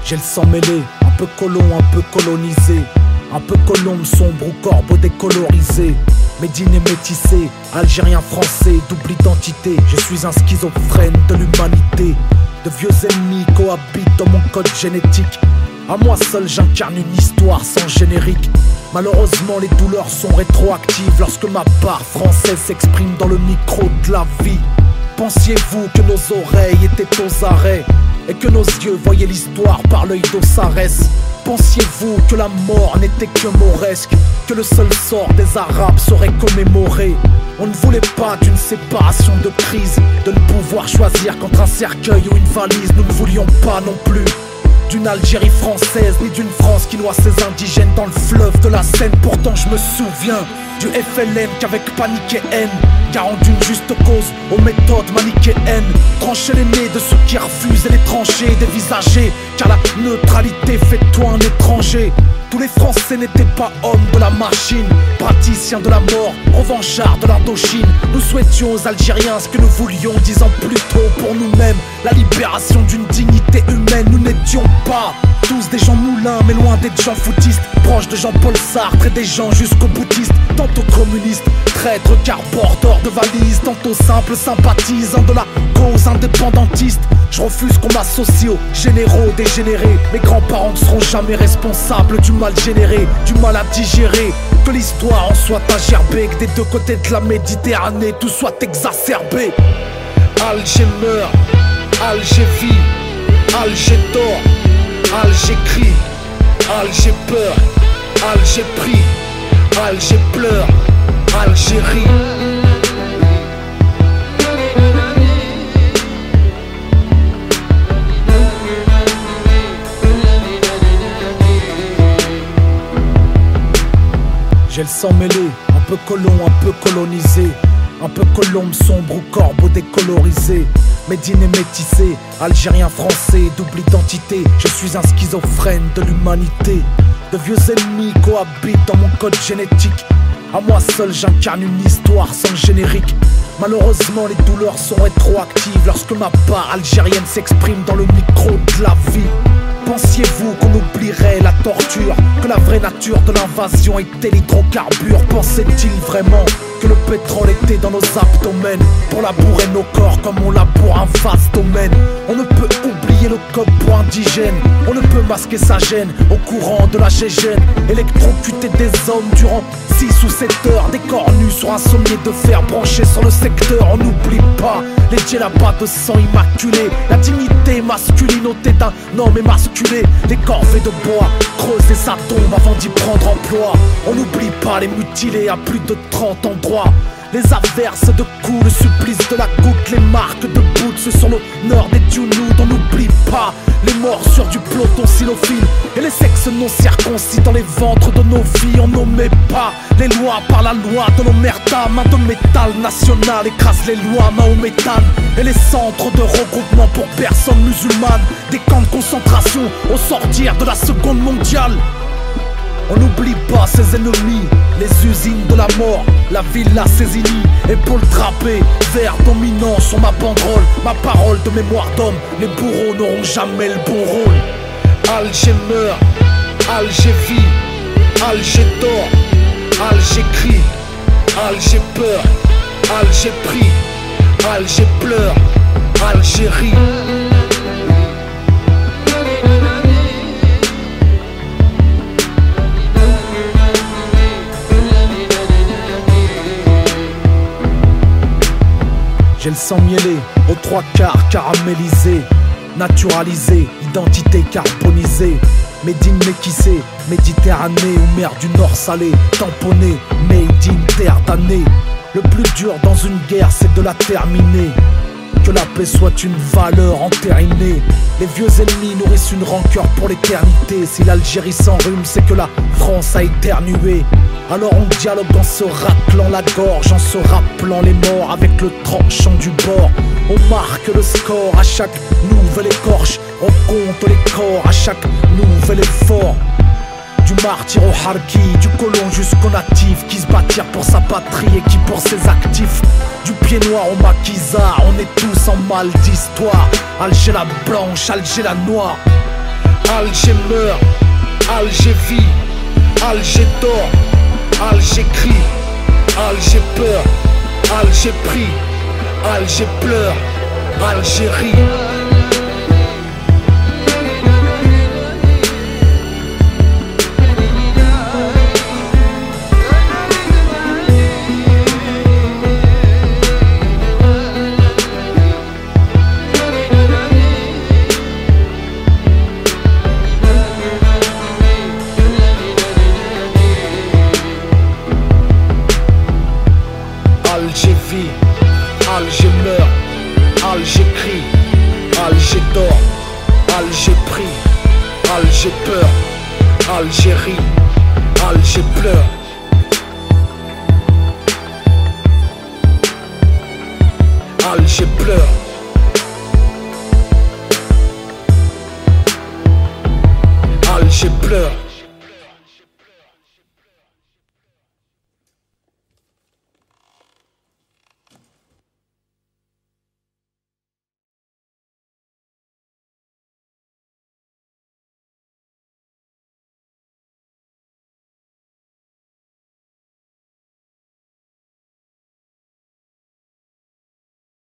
J'ai le sang mêlé, un peu colon, un peu colonisé, un peu colombe sombre ou corbeau décolorisé. Médine et métissé, algérien français, double identité. Je suis un schizophrène de l'humanité. De vieux ennemis cohabitent dans mon code génétique. À moi seul j'incarne une histoire sans générique. Malheureusement les douleurs sont rétroactives lorsque ma part française s'exprime dans le micro de la vie. Pensiez-vous que nos oreilles étaient aux arrêts et que nos yeux voyaient l'histoire par l'œil d'Osiris? Pensiez-vous que la mort n'était que mauresque, que le seul sort des Arabes serait commémoré? On ne voulait pas d'une séparation de crise, de ne pouvoir choisir qu'entre un cercueil ou une valise. Nous ne voulions pas non plus d'une Algérie française, ni d'une France qui noie ses indigènes dans le fleuve de la Seine. Pourtant je me souviens du FLN qu'avec panique et haine, garant d'une juste cause aux méthodes manichéennes, trancher les nez de ceux qui refusent et les trancher dévisager, car la neutralité fait de toi un étranger. Tous les Français n'étaient pas hommes de la machine, praticiens de la mort, revanchards de l'Indochine. Nous souhaitions aux Algériens ce que nous voulions 10 ans plus tôt pour nous-mêmes, la libération d'une dignité humaine. Nous n'étions pas tous des gens moulins, mais loin des gens foutistes, proches de Jean-Paul Sartre et des gens jusqu'aux bouddhistes. Tantôt communistes, traîtres car porteurs de valises, tantôt simples sympathisants de la cause indépendantiste. Je refuse qu'on m'associe aux généraux dégénérés. Mes grands-parents ne seront jamais responsables du mal généré, du mal à digérer. Que l'histoire en soit à gerber, que des deux côtés de la Méditerranée tout soit exacerbé. Alger meurt, Alger vit, Alger dort, Alger crie, Alger peur, Alger prie, Alger pleure, Algérie. J'ai le sang mêlé, un peu colon, un peu colonisé, un peu colombe sombre ou corbeau décolorisé. Médine et métissé, algérien français, double identité. Je suis un schizophrène de l'humanité. De vieux ennemis cohabitent dans mon code génétique. À moi seul j'incarne une histoire sans générique. Malheureusement les douleurs sont rétroactives lorsque ma part algérienne s'exprime dans le micro de la vie. Pensiez-vous qu'on oublierait la torture, que la vraie nature de l'invasion était l'hydrocarbure? Pensait-il vraiment que le pétrole était dans nos abdomens pour labourer nos corps comme on laboure un vaste domaine? On ne peut oublier le code pour indigène, on ne peut masquer sa gêne au courant de la gégène. Électrocuter des hommes durant 6 ou 7 heures, des corps nus sur un sommier de fer branché sur le secteur. On n'oublie pas les djellabas de sang immaculé, la dignité masculine ôtée d'un homme émasculé, les corvées de bois, creuser sa tombe avant d'y prendre emploi. On n'oublie pas les mutilés à plus de 30 endroits, les averses de coups, le supplice de la goutte, les marques de boots sur l'honneur des Tunouds. On n'oublie pas les morsures du peloton xylophile et les sexes non circoncis dans les ventres de nos vies. On n'omet pas les lois par la loi de l'omerta. Main de métal national écrase les lois mahométanes et les centres de regroupement pour personnes musulmanes, des camps de concentration au sortir de la Seconde mondiale. On n'oublie pas ses ennemis, les usines de la mort, la villa Cézini, épaules trapées, vert dominant sur ma banderole, ma parole de mémoire d'homme. Les bourreaux n'auront jamais le bon rôle. Alger meurt, Alger vit, Alger dort, Alger crie, Alger peur, Alger prie, Alger pleure, Algérie. J'ai le sang mielé, aux 3 quarts caramélisé, naturalisé, identité carbonisée. Médine méquissée, Méditerranée ou mer du Nord salée, tamponné, made in terre damnée. Le plus dur dans une guerre c'est de la terminer. Que la paix soit une valeur entérinée. Les vieux ennemis nourrissent une rancœur pour l'éternité. Si l'Algérie s'enrhume, c'est que la France a éternué. Alors on dialogue en se raclant la gorge, en se rappelant les morts avec le tranchant du bord. On marque le score à chaque nouvelle écorche, on compte les corps à chaque nouvel effort. Du martyr au harki, du colon jusqu'au natif, qui se battirent pour sa patrie et qui pour ses actifs. Du pied noir au maquisard, on est tous en mal d'histoire. Alger la blanche, Alger la noire. Alger meurt, Alger vit, Alger dort, Alger crie, Alger peur, Alger prie, Alger pleure, Algérie. Alger vit, Alger meurt, Alger crie, Alger dort, Alger prie, Alger peur, Algérie, Alger pleure. Alger pleure. Alger pleure.